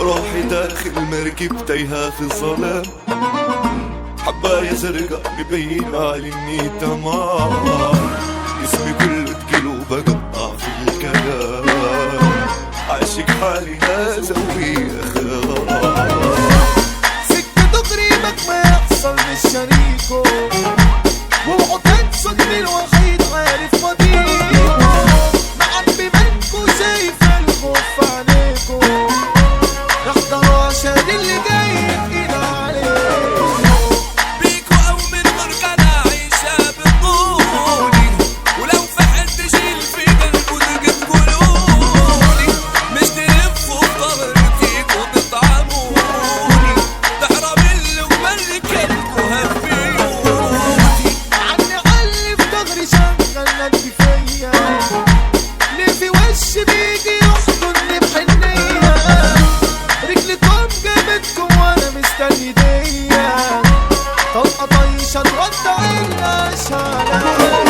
روحي داخل مركب تايهة في الظلام، حباية زرقاء مبين علي اني تمام، اسمي كله تكيلو بقطع في الكلام، عاشق حالي هذا ويا خلاص. سكته قريبك ما يحصل مش شريكه، وعقد صدري الوحيد عارف مضيقه، معبي منكو شايف الخوف في عينيكو، احضروا عشان اللي جاي يحكينا عليه. بيكو او من بركة عايشة بطولي، ولو في حد شيل في قلبه تجي تقولولي، مش تلفوا في ظهري فيكو تطعموني، تحرم اللقمة اللي كلكو هفيوني. عني علي في ضهري شغل قلبي فيا، ليه في وشي بيجي يحضني بحنية، رجلكم جابتكم وانا مستني ديا، طلقة طيشة ترد عيناش عليا.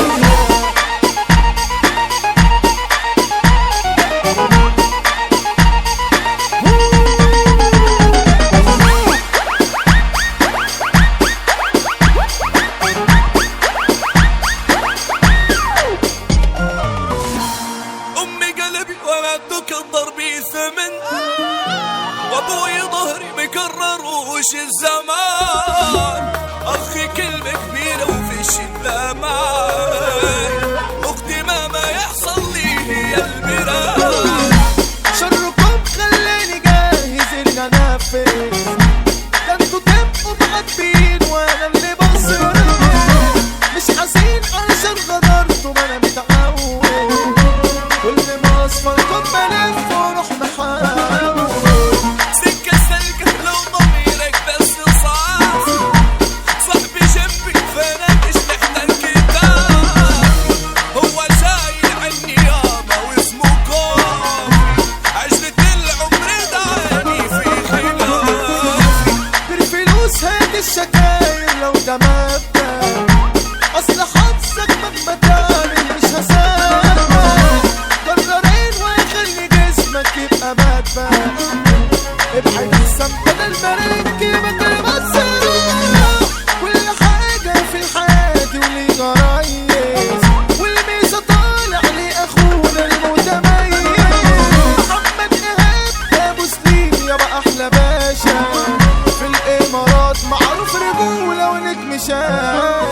امي قلبي ومعدك ضربي ثمن، وابوي ظهري مكرر وش الزمان، اخي كلمة كبيرة وفي الشدة معاي، اختي ما يحصل لي هي البراي. شركم خلاني جاهز اني انفذ، ده انتوا تبقوا معبين وانا اللي بصرف، مش حزين علشان غدرتوا ما انا متعود، كل ما اصفركم بلف واروح محاول. سكة سلكة لو ضميرك بس صافي، صاحبي جنبي فانا مش محتاج كتاب، هو شايل عني ياما واسمه كافي، عجلة العمر دعاني في خلافي. بالفلوس هات الشكاير لو ده مبدأ، اصل حظك مهما تعمل مش هسامح، قررين ويخلي جسمك يبقى مدفع، ابعد السم بدل ما ركبك المسرح، كل حاجة في الحياة وليها ريس، والميزة طالع لأخونا المتميز، محمد إيهاب أبو سليم يابا أحلى باشا، في الإمارات معروف رجولة ونجم شاب.